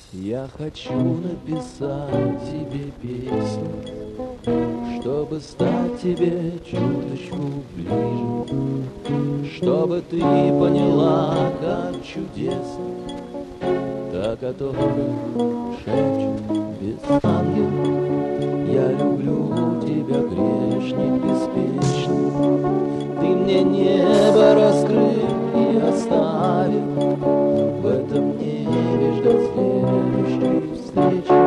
Я хочу написать тебе песню, чтобы стать тебе чуточку ближе, чтобы ты поняла, как чудесно та, которых шепчет без ангел. Я люблю тебя, грешник беспечный. Ты мне небо раскрыл и оставил в этом небе ждать следующей встречи.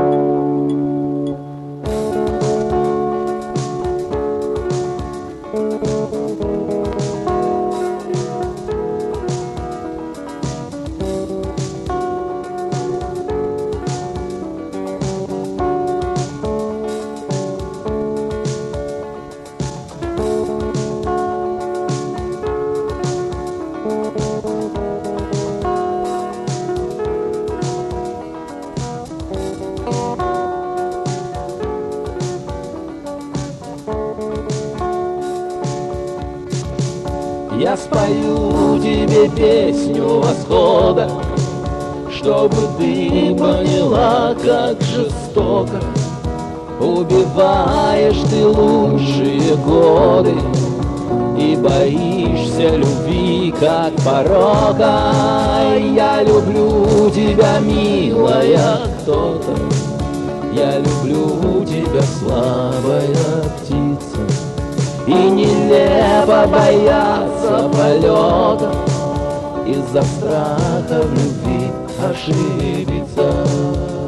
Я спою тебе песню восхода, чтобы ты поняла, как жестоко убиваешь ты лучшие годы и боишься любви, как порока. Я люблю тебя, милая кто-то, я люблю тебя, слабая птица. И нелепо бояться полета из-за страха в любви ошибиться.